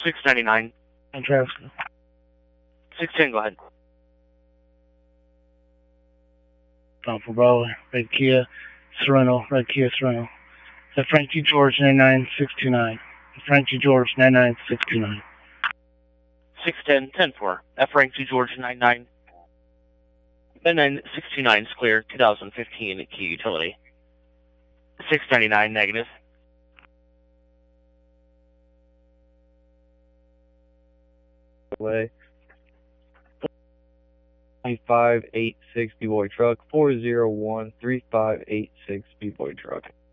699. And Travis. 610, go ahead. For Bravo, Red Kia Sorrento, Red Kia Sorrento. At Frankie George 99629. Frankie George 99629. 610, 10-4. F rank to George 99629 is clear. 2015 Kia Utility. 699 negative. Way. 3586 B-Boy truck, 4013586 B-Boy truck.